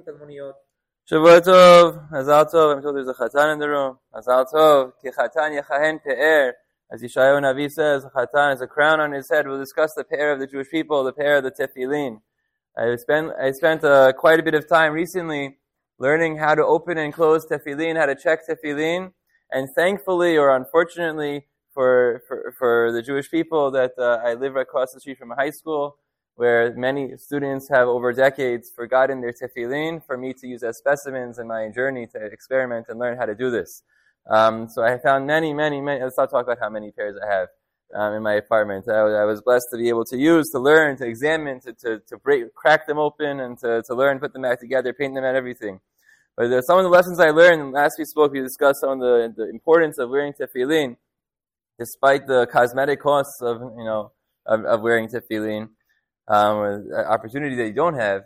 Shavua Tov, Mazal Tov. I'm told there's a Chatan in the room. Mazal Tov, Ki Chatan Yechahen Pe'er. As Yeshayahu Navi says, Chatan is a crown on his head. We'll discuss the Pe'er of the Jewish people, the Pe'er of the Tefillin. I spent quite a bit of time recently learning how to open and close Tefillin, how to check Tefillin, and thankfully or unfortunately for the Jewish people that I live right across the street from a high school, where many students have over decades forgotten their tefillin for me to use as specimens in my journey to experiment and learn how to do this. So I found many, let's not talk about how many pairs I have in my apartment. I was blessed to be able to use, to learn, to examine, to crack them open and to learn, put them back together, paint them out, everything. But some of the lessons I learned, last we spoke, we discussed some of the importance of wearing tefillin, despite the cosmetic costs of wearing tefillin. Opportunity that you don't have.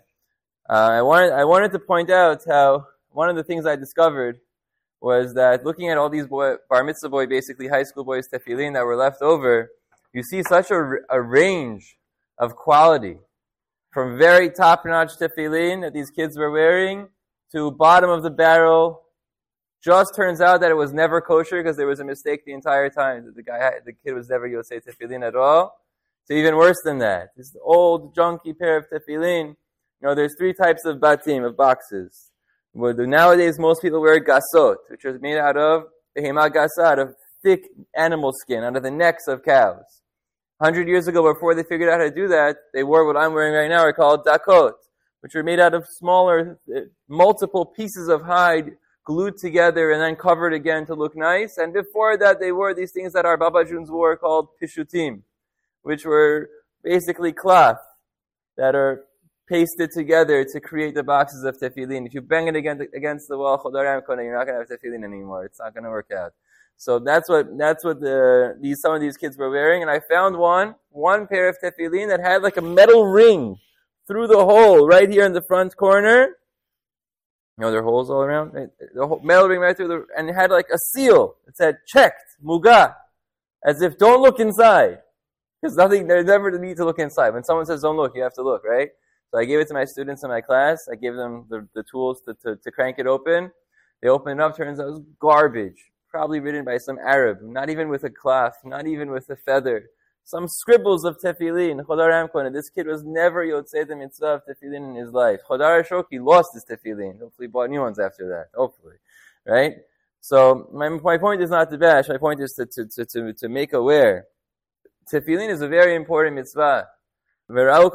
I wanted to point out how one of the things I discovered was that looking at all these bar mitzvah boy, basically high school boys tefillin that were left over, you see such a range of quality, from very top-notch tefillin that these kids were wearing to bottom of the barrel. Just turns out that it was never kosher because there was a mistake the entire time. The kid was never yosei tefillin at all. So even worse than that, this old junky pair of tefillin. There's three types of batim, of boxes. Nowadays, most people wear gasot, which is made out of behema gasa, out of thick animal skin, out of the necks of cows. 100 years ago, before they figured out how to do that, they wore what I'm wearing right now, are called dakot, which are made out of smaller, multiple pieces of hide glued together and then covered again to look nice. And before that, they wore these things that our babajuns wore called pishutim, which were basically cloth that are pasted together to create the boxes of tefillin. If you bang it against the wall, you're not going to have tefillin anymore. It's not going to work out. So that's what some of these kids were wearing. And I found one pair of tefillin that had like a metal ring through the hole right here in the front corner. There are holes all around. The whole metal ring right through and it had like a seal. It said checked, muga, as if don't look inside. Because there's never the need to look inside. When someone says don't look, you have to look, right? So I gave it to my students in my class. I gave them the tools to crank it open. They opened it up, turns out it was garbage. Probably written by some Arab. Not even with a cloth, not even with a feather. Some scribbles of tefillin. Chodar Amkon. This kid was never yotzei the mitzvah of tefillin in his life. Chodar Shoki lost his tefillin. Hopefully he bought new ones after that. Hopefully. Right? So my point is not to bash. My point is to make aware. Tefillin is a very important mitzvah. The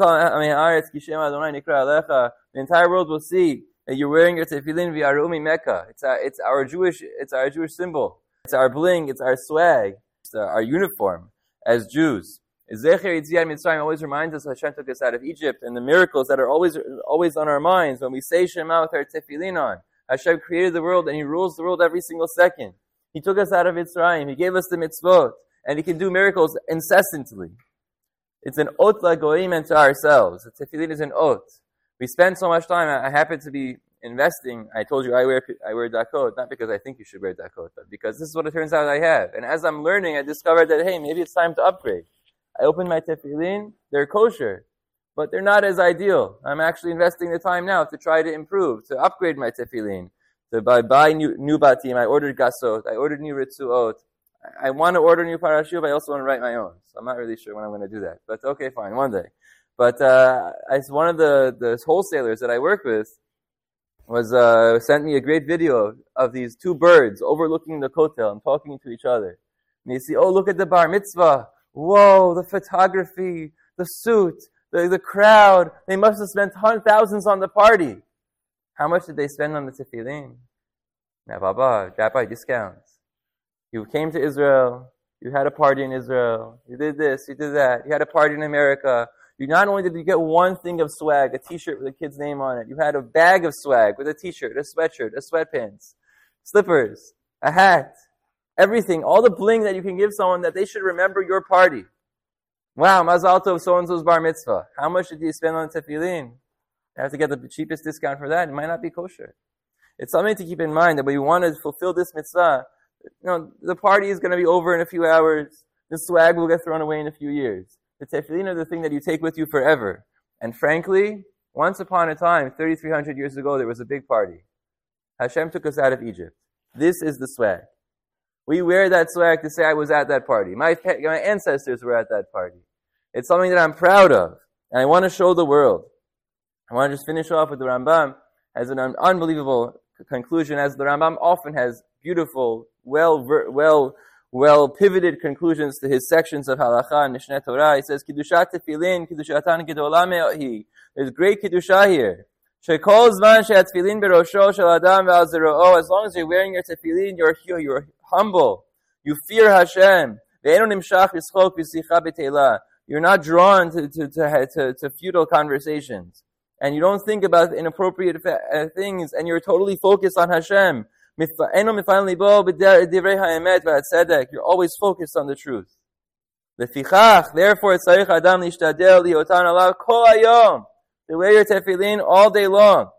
entire world will see that you're wearing your tefillin v'arumi Mecca. It's our Jewish symbol. It's our bling. It's our swag. It's our uniform as Jews. Zecher Yetziat Mitzrayim always reminds us Hashem took us out of Egypt and the miracles that are always on our minds when we say Shema with our tefillin on. Hashem created the world and He rules the world every single second. He took us out of Mitzrayim. He gave us the mitzvot. And He can do miracles incessantly. It's an ot lagoyim and to ourselves. The tefillin is an ot. We spend so much time. I happen to be investing. I told you I wear dakot, not because I think you should wear dakot, but because this is what it turns out I have. And as I'm learning, I discovered that, hey, maybe it's time to upgrade. I open my tefillin, they're kosher, but they're not as ideal. I'm actually investing the time now to try to improve, to upgrade my tefillin. To buy new batim. I ordered gasot. I ordered new ritzuot. I want to order new parashuv, but I also want to write my own. So I'm not really sure when I'm going to do that. But okay, fine, one day. But one of the wholesalers that I work with sent me a great video of these two birds overlooking the kotel and talking to each other. And you see, oh, look at the bar mitzvah. Whoa, the photography, the suit, the crowd. They must have spent thousands on the party. How much did they spend on the tefillin? Now, Baba, Rabbi discounts. You came to Israel, you had a party in Israel, you did this, you did that, you had a party in America. Not only did you get one thing of swag, a t-shirt with a kid's name on it, you had a bag of swag with a t-shirt, a sweatshirt, a sweatpants, slippers, a hat, everything, all the bling that you can give someone that they should remember your party. Wow, Mazal Tov, so-and-so's bar mitzvah. How much did you spend on tefillin? You have to get the cheapest discount for that. It might not be kosher. It's something to keep in mind that when you want to fulfill this mitzvah, the party is going to be over in a few hours. The swag will get thrown away in a few years. The tefillin are the thing that you take with you forever. And frankly, Once upon a time, 3,300 years ago, there was a big party. Hashem took us out of Egypt. This is the swag. We wear that swag to say I was at that party. My ancestors were at that party. It's something that I'm proud of. And I want to show the world. I want to just finish off with the Rambam as an unbelievable conclusion, as the Rambam often has beautiful, well pivoted conclusions to his sections of Halakha and Mishneh Torah. He says, Kiddushat Tefillin, Kiddushatana Gedolah Me'ahi. There's great Kiddusha here. Shekol Zman She'atfilin Berosho Shel Adam Ve'al Zero'o. As long as you're wearing your tefillin, you're humble. You fear Hashem. Ve'enu nimshach yischok v'sicha b'teilah. You're not drawn to futile conversations. And you don't think about inappropriate things, and you're totally focused on Hashem. You're always focused on the truth. Therefore, tzarich adam lishtadel liyotan alav kol hayom. To wear your tefillin all day long.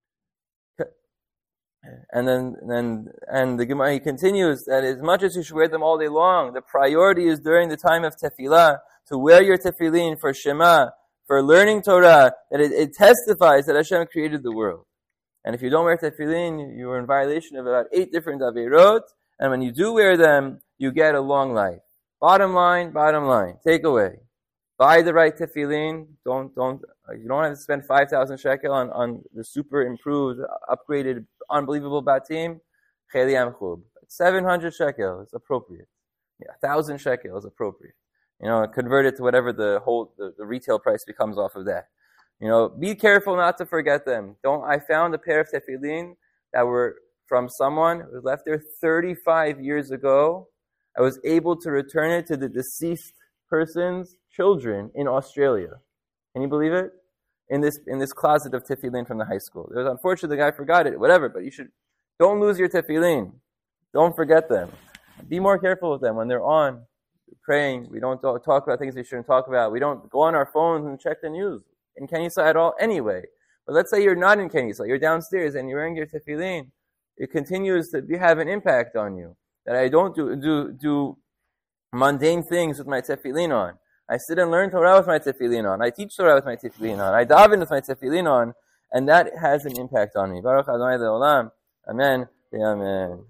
And the Gemara, he continues that as much as you should wear them all day long, the priority is during the time of tefillah to wear your tefillin for Shema, for learning Torah, that it testifies that Hashem created the world. And if you don't wear tefillin, you are in violation of about 8 different averot, and when you do wear them, you get a long life. Bottom line, takeaway. Buy the right tefillin. You don't have to spend 5,000 shekel on the super improved, upgraded, unbelievable batim. Cheli Amchub. 700 shekel is appropriate. 1,000 shekel is appropriate. Convert it to whatever the retail price becomes off of that. Be careful not to forget them. I found a pair of tefillin that were from someone who left there 35 years ago. I was able to return it to the deceased person's children in Australia. Can you believe it? In this closet of tefillin from the high school. It was unfortunate the guy forgot it, whatever, but don't lose your tefillin. Don't forget them. Be more careful with them when they're on. Praying. We don't talk about things we shouldn't talk about. We don't go on our phones and check the news in Kenisa at all anyway. But let's say you're not in Kenisa, you're downstairs and you're wearing your tefillin. It continues to have an impact on you. That I don't do mundane things with my tefillin on. I sit and learn Torah with my tefillin on. I teach Torah with my tefillin on. I daven with my tefillin on. And that has an impact on me. Baruch Adonai Le'olam. Amen. Amen.